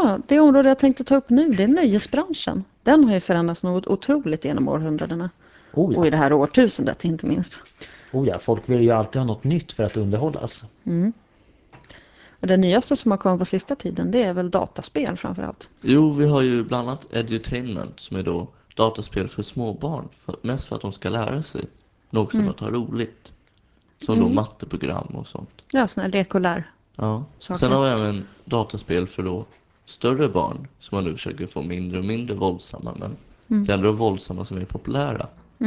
Ja, det område jag tänkte ta upp nu, det är nöjesbranschen. Den har ju förändrats något otroligt genom århundradena. Oh Och ja. i det här årtusendet inte minst. Oh ja, folk vill ju alltid ha något nytt för att underhållas. Och det nyaste som har kommit på sista tiden, det är väl dataspel framförallt. Jo, vi har ju bland annat edutainment som är då dataspel för småbarn. Mest för att de ska lära sig. Men också för att ha roligt. Som då matteprogram och sånt. Ja, sådana här lekolär. Ja. Saker. Sen har vi även dataspel för då större barn. Som man nu försöker få mindre och mindre våldsamma. Men det är ändå våldsamma som är populära.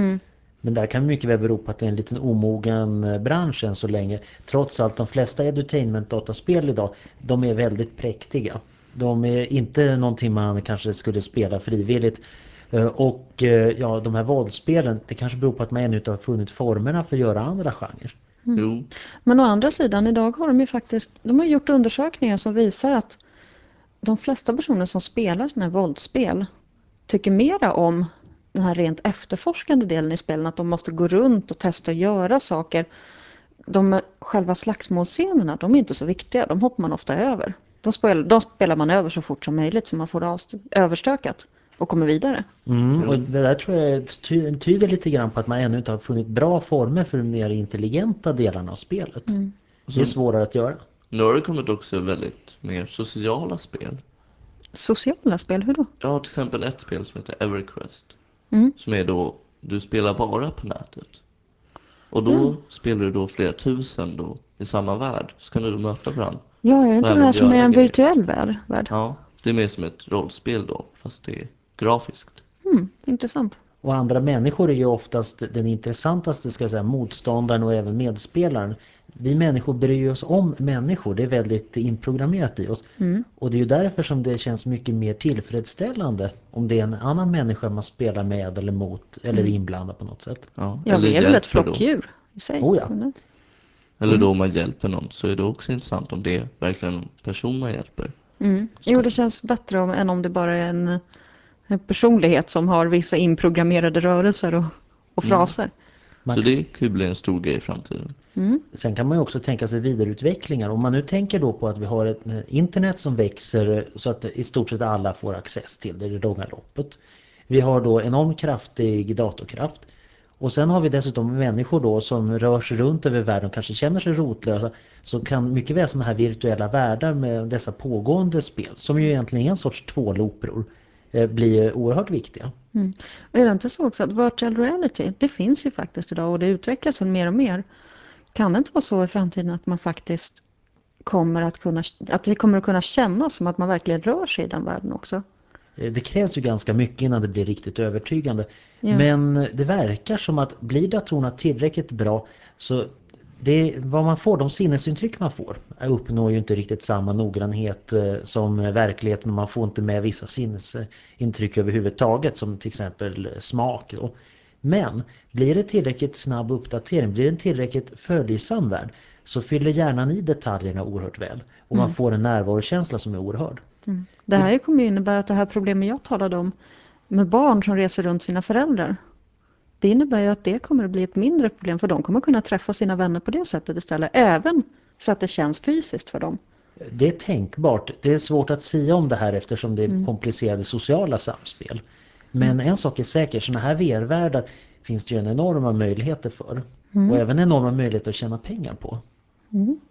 Men där kan mycket väl bero på att det är en liten omogen bransch än så länge. Trots allt, de flesta edutainment-dataspel idag, de är väldigt präktiga. De är inte någonting man kanske skulle spela frivilligt. Och ja, de här våldsspelen, det kanske beror på att man ännu inte har funnit formerna för att göra andra genrer. Jo. Men å andra sidan, idag har de ju faktiskt, de har gjort undersökningar som visar att de flesta personer som spelar sådana här våldsspel tycker mera om den här rent efterforskande delen i spelen, att de måste gå runt och testa och göra saker. De själva slagsmålscenerna, de är inte så viktiga, de hoppar man ofta över. De spelar man över så fort som möjligt så man får det överstökat och kommer vidare. Och det där tror jag tyder lite grann på att man ännu inte har funnit bra former för de mer intelligenta delarna av spelet. Det är svårare att göra. Nu har det kommit också väldigt mer sociala spel. Sociala spel, hur då? Jag har till exempel ett spel som heter EverQuest. Som är då, du spelar bara på nätet. Och då spelar du då flera tusen då i samma värld. Så kan du då möta varandra. Ja, är det Och inte det även här som är göra en grejer. virtuell värld? Ja, det är mer som ett rollspel då. Fast det är grafiskt. Intressant. Och andra människor är ju oftast den intressantaste, ska jag säga, motståndaren och även medspelaren. Vi människor bryr oss om människor, det är väldigt inprogrammerat i oss. Och det är ju därför som det känns mycket mer tillfredsställande om det är en annan människa man spelar med eller mot eller inblandad på något sätt. Ja, Ja, eller vi är väl ett hjälper då. flockdjur i sig. Oh ja. Eller då om man hjälper någon så är det också intressant om det är verkligen en person man hjälper. Jo, det känns bättre än om det bara är en personlighet som har vissa inprogrammerade rörelser och fraser. Så det kan ju bli en stor grej i framtiden. Sen kan man ju också tänka sig vidareutvecklingar. Om man nu tänker då på att vi har ett internet som växer så att i stort sett alla får access till det i det långa loppet. Vi har då enormt kraftig datorkraft. Och sen har vi dessutom människor då som rör sig runt över världen och kanske känner sig rotlösa. Så kan mycket väl sådana här virtuella världar med dessa pågående spel, som ju egentligen är en sorts tvåloperor, bli oerhört viktiga. Och är det inte så också att virtual reality, det finns ju faktiskt idag och det utvecklas mer och mer. Kan det inte vara så i framtiden att man faktiskt att det kommer att kunna kännas som att man verkligen rör sig i den världen också? Det krävs ju ganska mycket innan det blir riktigt övertygande. Ja. Men det verkar som att blir datorerna tillräckligt bra så vad man får, de sinnesintryck man får uppnår ju inte riktigt samma noggrannhet som verkligheten, och man får inte med vissa sinnesintryck överhuvudtaget som till exempel smak. Men blir det tillräckligt snabb uppdatering, blir det en tillräckligt följsam värld, så fyller hjärnan i detaljerna oerhört väl och man får en närvarokänsla som är oerhörd. Det här kommer ju innebära att det här problemet jag talade om med barn som reser runt sina föräldrar, det innebär ju att det kommer att bli ett mindre problem för de kommer kunna träffa sina vänner på det sättet istället, även så att det känns fysiskt för dem. Det är tänkbart. Det är svårt att säga om det här eftersom det är komplicerade sociala samspel. Men en sak är säker, sådana här VR-världar finns det ju en enorma möjligheter för. Och även enorma möjligheter att tjäna pengar på.